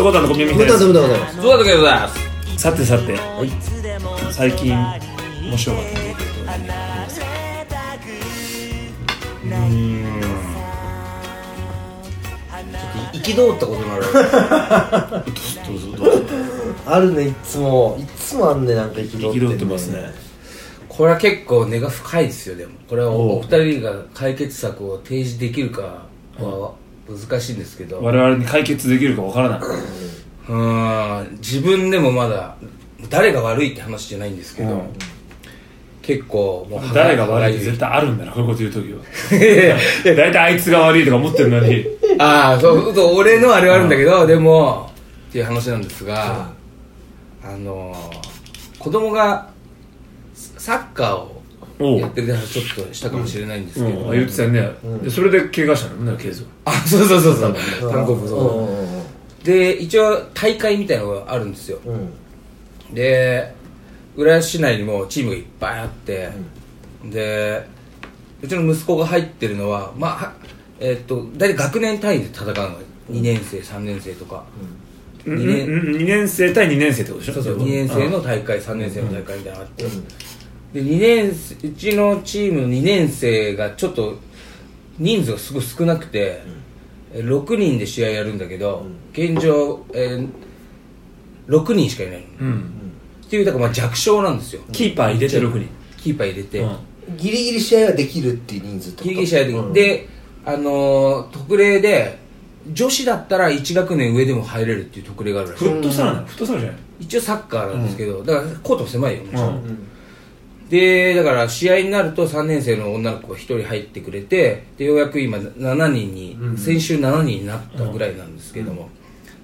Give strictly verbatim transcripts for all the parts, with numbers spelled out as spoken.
ータの小耳です。 ゾウタでございます。 ゾウタでございます。 さてさて、はい、最近面白かった出来事は何ありますか？ うーん憤ったことなるどうぞどうぞ。 あるね、いつもいつもあんね、なんか憤ってんね。 憤ってますね。 これは結構根が深いですよ。でもこれはお二人が解決策を提示できるかは難しいんですけど、 我々に解決できるかわからない。 うーん自分でもまだ誰が悪いって話じゃないんですけど、うん、結構もう誰が悪いって絶対あるんだな、こういうこと言うときは。大体あいつが悪いとか思ってるのに。 ああ、そうそう、俺のあれはあるんだけど、でもっていう話なんですが、あの子供がサッカーをやってる話ちょっとしたかもしれないんですけど、 うんうん、言ってたよね、うん、でそれで怪我したのね、ケース。 あ、そうそうそうそう、単国そうで、一応大会みたいなのがあるんですよ、うん、で浦安市内にもチームがいっぱいあって、うん、でうちの息子が入ってるのは、まあえー、っと大体学年単位で戦うの、にねん生さんねん生とか、 うん、に, 年にねん生対にねん生ってことでしょ。 そうそう、にねん生の大会、さんねん生の大会みたいなのがあって、うん、でにねんうちのチームのにねん生がちょっと人数がすごい少なくて、うん、ろくにんで試合やるんだけど、うん、現状、えー、ろくにんしかいないの、うん、っていうだからまあ弱小なんですよ。 キーパー入れてろくにん、 キーパー入れて、うん、 ギリギリ試合ができるっていう人数ってこと。 ギリギリ試合できる、うん、で、あのー、特例で女子だったらいち学年上でも入れるっていう特例があるらしい。 フットサルなの？フットサルじゃない？ 一応サッカーなんですけど、うん、だからコートも狭いよもちろん、うん、でだから試合になるとさんねん生の女の子がひとり入ってくれて、でようやく今しちにんに、うん、先週しちにんになったぐらいなんですけども、うん、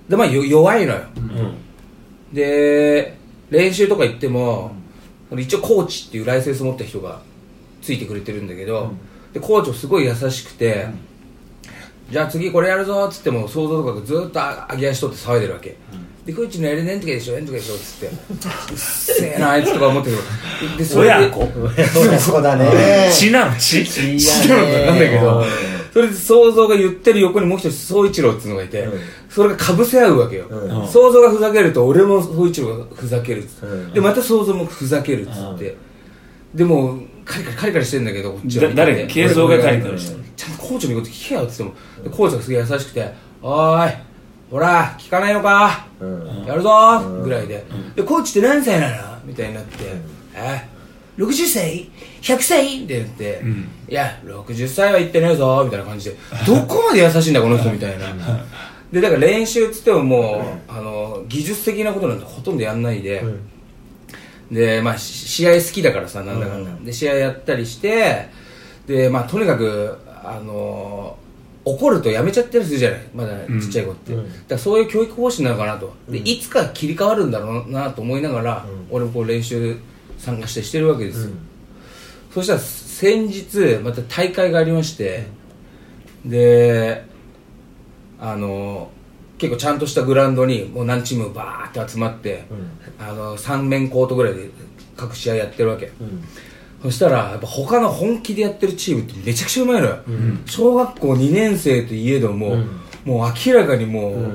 でまあ弱いのよ、うん、で練習とか行っても、うん、一応コーチっていうライセンス持った人がついてくれてるんだけど、うん、でコーチもすごい優しくて、うん、じゃあ次これやるぞっつっても想像とかがずっと上げ足取って騒いでるわけ、うん、でこいつのやれねんとかでしょ、えんとかでしょっつってうっせえなあいつとか思ってるでそれで親子親子だね。 血なの血血血なのなんだけど、それで想像が言ってる横にもう一人宗一郎っていうのがいて、うん、それがかぶせ合うわけよ、うん、想像がふざけると俺も宗一郎がふざけるっつって、うん、でまた想像もふざけるっつって、うん、でもカリカリカリカリしてんだけどこっちは誰が慶三がカリカリしてる、 ちゃんとコーチの言うこと聞けよって言っても、コーチがすげえ優しくて、おーいほら聞かないのか、うん、やるぞーぐらいで、うん、でコーチって何歳なのみたいになって、うん、えろくじゅっさい ひゃく 歳って言って、うん、いやろくじゅっさいは言ってねえぞみたいな感じでどこまで優しいんだこの人みたいなでだから練習っつってももう、うん、あの技術的なことなんてほとんどやんないで、うん、でまあ試合好きだからさなんだかんだ、うん、で試合やったりしてでまあとにかくあの怒るとやめちゃったりするじゃないまだちっちゃい子って、うん、だからそういう教育方針なのかなと、でいつか切り替わるんだろうなと思いながら、うん、俺もこう練習参加してしてるわけですよ、うん、そしたら先日また大会がありまして、うん、であの結構ちゃんとしたグラウンドにもう何チームバーって集まって、うん、あのさん面コートぐらいで各試合やってるわけ、うん、そしたらやっぱ他の本気でやってるチームってめちゃくちゃうまいのよ、うん、小学校にねん生といえども、うん、もう明らかにもう、うん、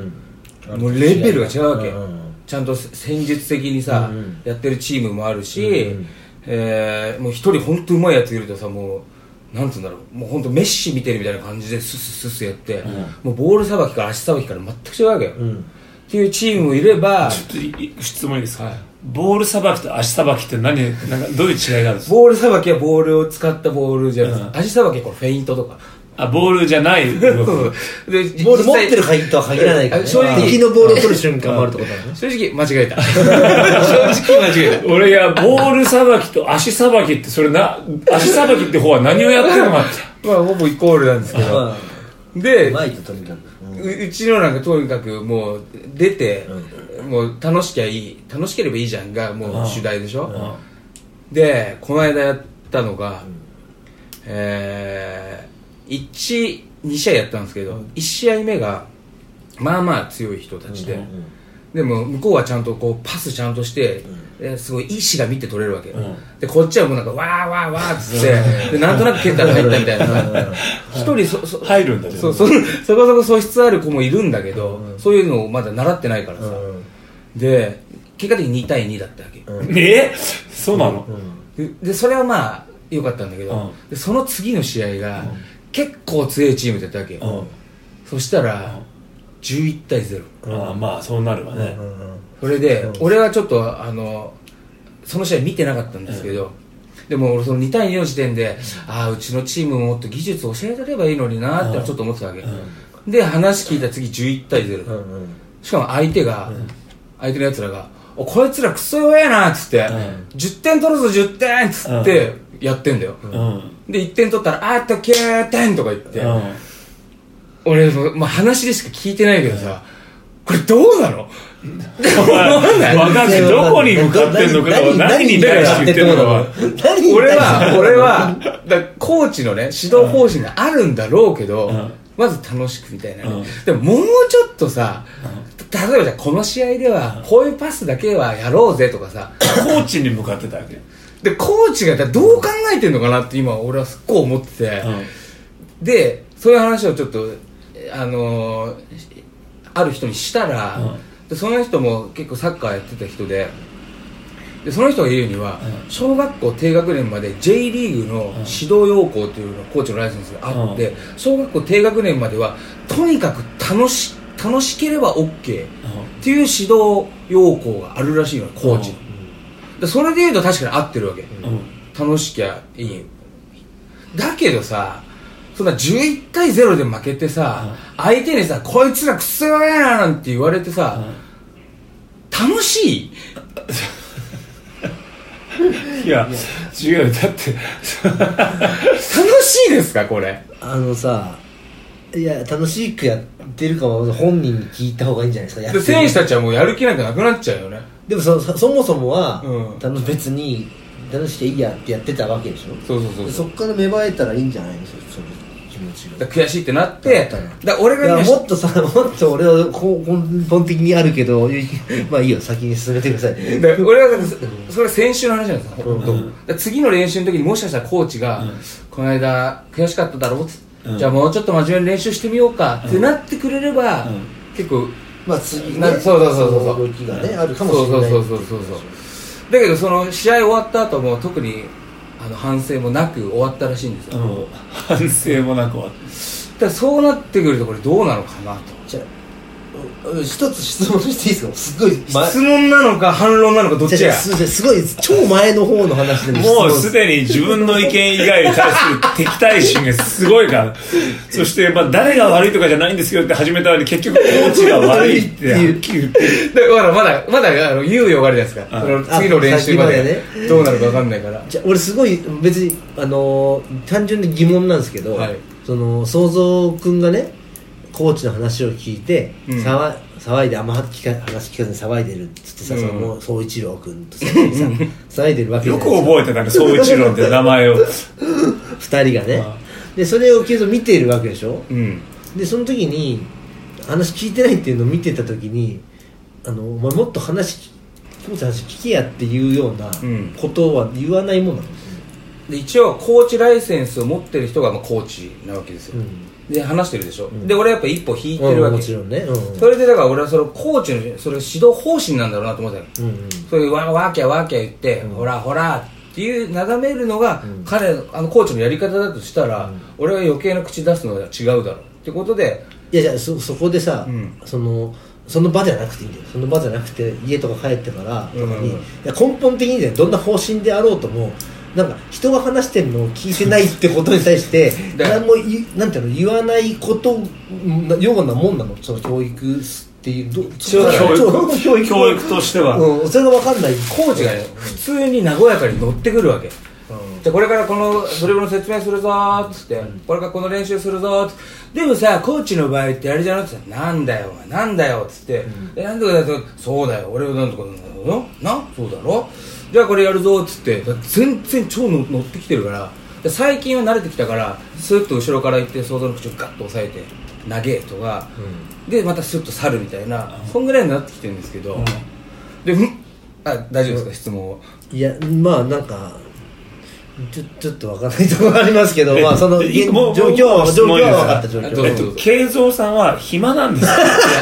もうレベルが違うわけ、うん、ちゃんと戦術的にさ、うん、やってるチームもあるし、うんえー、もう一人本当うまいやついるとさもうなんつうんだろうもう本当メッシ見てるみたいな感じでスッスッスッやって、うん、もうボールさばきから足さばきから全く違うわけよ、うん、っていうチームもいればちょっと質問いいですか、はい、ボールさばきと足さばきって何なんかどういう違いがあるんですか？ ボールさばきはボールを使ったボールじゃないですか、うん、足さばきはこれフェイントとかあボールじゃないでボール持ってる限りとは限らないから、ね、正直敵のボールを取る瞬間もあるってことだね。 正直間違えた正直間違えた俺がボールさばきと足さばきってそれな足さばきって方は何をやってるのかってまあほぼイコールなんですけどでうまいととにかく、 うん、うちのなんかとにかくもう出て、うん、もう楽しきゃいい楽しければいいじゃんがもう主題でしょ、うん、でこの間やったのが、うん、えーいち、に試合やったんですけど、うん、いち試合目がまあまあ強い人たちで、うんうんうん、 でも向こうはちゃんとこうパスちゃんとして、うん、すごい意思が見て取れるわけ、うん、でこっちはもうなんかわーわーわーっつってでなんとなく蹴ったら入ったみたいな一人そそ入るんだけど、 そそそこそこ素質ある子もいるんだけど、うん、そういうのをまだ習ってないからさ、うん、で結果的ににたいにだったわけ、 うん、えそうなの、 うん、で, でそれはまあ良かったんだけど、うん、でその次の試合が、うん、結構強いチームだったわけ、うん、そしたら、うんじゅういちたいゼロ、 ああまあそうなるわね、うんうん、 それで、うん、俺はちょっとあのその試合見てなかったんですけど、うん、でも俺そのにたいにの時点で、うん、ああうちのチームももっと技術教えてればいいのになってちょっと思ってたわけ、うん、で話聞いたら次じゅういちたいゼロ、うんうん、しかも相手が、うん、相手のやつらがおこいつらクソ弱えなっつって、うん、じゅってん取るぞじゅってんっつってやってんだよ、うん、でいってん取ったらあーっときゅうてんとか言って、うん俺も、まあ、話でしか聞いてないけどさ、これどうなの分かんない。どこに向かってんのか何に対して言ってんのか俺は、俺は、だコーチのね、指導方針があるんだろうけど、うん、まず楽しくみたいなね、うん、でももうちょっとさ、うん、例えばじゃあこの試合では、こういうパスだけはやろうぜとかさ、 コーチに向かってたわけで、コーチがどう考えてんのかなって今俺はすっごい思ってて、うん、で、そういう話をちょっと、あのー、ある人にしたら、うん、でその人も結構サッカーやってた人で、でその人が言うには、うん、小学校低学年まで J リーグの指導要項というのコーチのライセンスがあって、うん、小学校低学年まではとにかく楽し楽しければ OK っていう指導要項があるらしいのコーチの、うん、でそれで言うと確かに合ってるわけ、うん、楽しきゃいいだけどさそんなじゅういちたいゼロで負けてさ、うん、相手にさこいつらクソ弱えななんて言われてさ、うん、楽しいいや違うだって楽しいですかこれあのさいや楽しくやってるかは本人に聞いた方がいいんじゃないですかやってる選手たちはもうやる気なんかなくなっちゃうよねでも そ, そもそもは、うん、別に楽しきゃいいやってやってたわけでしょそうそうそうそっから芽生えたらいいんじゃないのそれ気持ちがだ悔しいってなってだ俺がいやもっとさもっと俺は根本的にあるけどまあいいよ先に進めてくださいだ俺はそれは先週の話なんですよ、うん、だ次の練習の時にもしかしたらコーチが、うん、この間悔しかっただろうって、うん、じゃあもうちょっと真面目に練習してみようかってなってくれれば、うん、結構まあ次ねそうそうそうそう動きがねあるかもしれないそうそうそうそうそうだけどその試合終わった後も特にあの反省もなく終わったらしいんですよ、うん、 反省もなく終わっただからそうなってくるとこれどうなのかなとじゃあ一つ質問していいですかすごい質問なのか反論なのかどっちやす, すごい超前の方の話でももうすでに自分の意見以外に対する敵対心がすごいからそして、まあ、誰が悪いとかじゃないんですよって始めたのに結局コーチが悪いってはっきり言ってるだからまだまだあの猶予があるじゃないですかその次の練習まで、ね、どうなるか分かんないからじゃ俺すごい別に、あのー、単純に疑問なんですけど、はい、その想像くんがねコーチの話を聞いて、うん、騒, 騒いであんま話聞かずに騒いでるっつってさ、うん、その宗一郎君とさ騒いでるわけじゃないよく覚えてたね宗一郎って名前を二人がねでそれを継続見ているわけでしょ、うん、でその時に話聞いてないっていうのを見てた時にあのお前もっと話コーチの話聞けやっていうようなことは言わないもんなの、 うん、で一応コーチライセンスを持ってる人がまあコーチなわけですよ、うんで話してるでしょ、うん、で俺はやっぱ一歩引いてるわけ、うん、もちろんね、うん、それでだから俺はそのコーチのそれ指導方針なんだろうなと思ったよ、うんうん、そういうわわきゃわきゃ言って、うん、ほらほらっていう眺めるのが、うん、彼あのコーチのやり方だとしたら、うん、俺は余計な口出すのは違うだろうってことでいやじゃあ そ, そこでさ、うん、そのその場じゃなくていいんだよその場じゃなくて家とか帰ってからとかに、うんうん、いや根本的に、ね、どんな方針であろうともなんか人が話してるのを聞いてないってことに対して何もなんていうの言わないことようなもんなのその教育っていうど教育教育教育としては、 うん、それが分かんないコーチがね普通に和やかに乗ってくるわけ、うん、じゃあこれからこのドリブルの説明するぞーっつって、うん、これからこの練習するぞーってでもさコーチの場合ってあれじゃなくてなんだよお前なんだよっつって、うん、えなんでだよそうだよ俺はなんとかなんだろなそうだろじゃあこれやるぞっつって全然超乗ってきてるから最近は慣れてきたからスッと後ろから行って想像の口をガッと押さえて投げとか、うん、でまたスッと去るみたいな、うん、そんぐらいになってきてるんですけど、うん、であ大丈夫ですか、うん、質問を。 いやまあなんかちょちょっと分からないところがありますけど、まあその現状況は状況は分かった状況。 えっと慶三さんは暇なんですか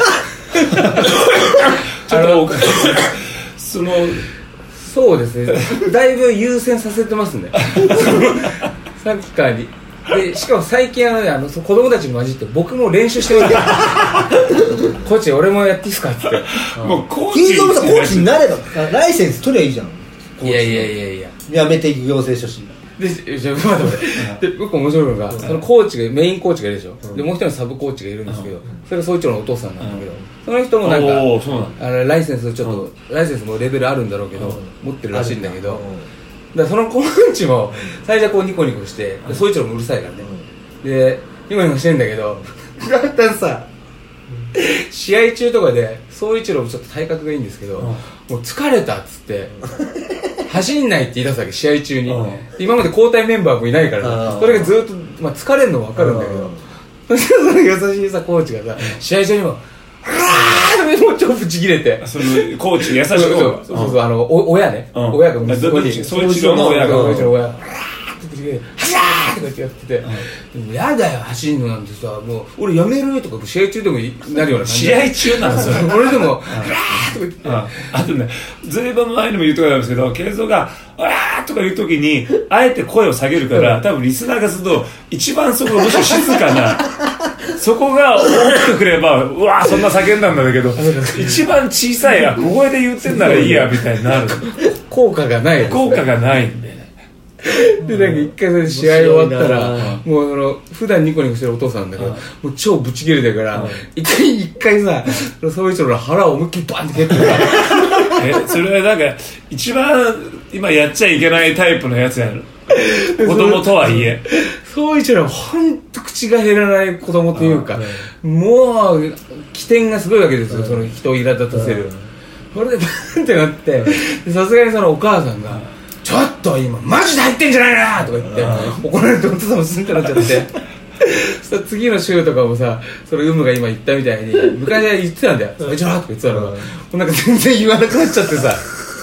ちょっとそのそうですね、だいぶ優先させてますねサッカーに。でしかも最近は、ね、あの子供たちに混じって僕も練習してるんでコーチ俺もやっていいですかって言ってもうコーチコーチになればライセンス取りゃいいじゃん。 いやいやいやいややめていく行政書士でじゃあ待って待ってで僕面白いのが、うん、そのコーチがメインコーチがいるでしょ、うん、でもう一人のサブコーチがいるんですけど、うん、それが総一郎のお父さんなんだけど、うん、その人もなんかあのライセンスちょっと、うん、ライセンスもレベルあるんだろうけど、うん、持ってるらしいんだけど、うん、だからそのコーチも最初はこうニコニコして総一郎もうるさいからね、うん、でニコニコしてんだけどだんだんさ試合中とかで総一郎もちょっと体格がいいんですけど、うん、もう疲れたっつって走んないって言い出すわけ試合中に、うん、今まで交代メンバーもいないからそれがずっと、まあ、疲れるの分かるんだけどそしたらその優しいさコーチがさ、うん、試合中にももう超ブチ切れてそのコーチ優しいそうそうそうそう、うん、あのお親ね、うん、親が息子に総一郎の親が総一郎の親がはしゃーとかってやってて、うん、でもやだよ走んのなんてさもう俺やめるとか試合中でもなるような感じ試合中なんですよ俺でもはーとか言って、うん、 あとねずいぶん前にも言うところなんですけど慶三がわーとか言う時にあえて声を下げるから多分リスナーがすると一番そこがむしろ静かなそこが大きくくればうわーそんな叫んだんだけど一番小さいや小声で言ってんならいいやみたいになる効果がないです、ね、 効果がないんででなんか一回それで試合終わったらもうあの普段ニコニコしてるお父さんだけどもう超ブチ切れてるから一回一回さ総一郎の腹を思いっきりバンって蹴ってえそれはなんか一番今やっちゃいけないタイプのやつやる子供とはいえ総一郎は本当口が減らない子供というかもう起点がすごいわけですよその人を苛立たせるそれでバンってなってさすがにそのお母さんがちょっと今マジで入ってんじゃないなとか言って怒られてお父さんもすんってなっちゃってそしたら次の週とかもさそれ有無が今言ったみたいに昔は言ってたんだよそいちらとか言ってたのがもうなんか全然言わなくなっちゃってさ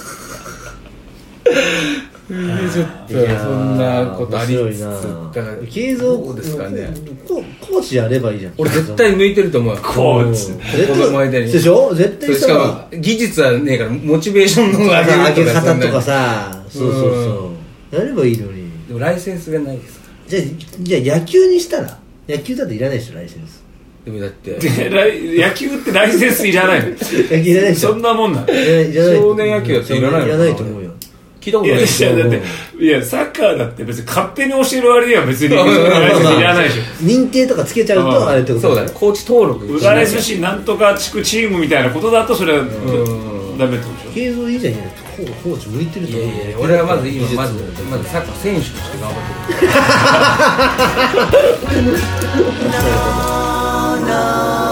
ちょっとそんなことありつつだから慶三どうですかねコーチやればいいじゃん俺絶対向いてると思うコーチ子供相手にでしょ絶対しかも技術はねえからモチベーションの上げ方とかさそうそうそうやればいいのにでもライセンスがないですかじゃあじゃあ野球にしたら野球だっていらないでしょライセンスでもだって野球ってライセンスいらないの野球いらないでしょそんなもんなの少年野球だっていらないのいらないと思うよ聞いたことないいやだっていやサッカーだって別に勝手に教える割には別にライセンスいらないでしょ認定とかつけちゃうとあれってことそうだねコーチ登録浦安市なんとか地区チームみたいなことだとそれはダメってことでしょ継続いいじゃんコーチ向いてると思う。 いやいや俺はまず今まずまずサッカー選手として頑張ってる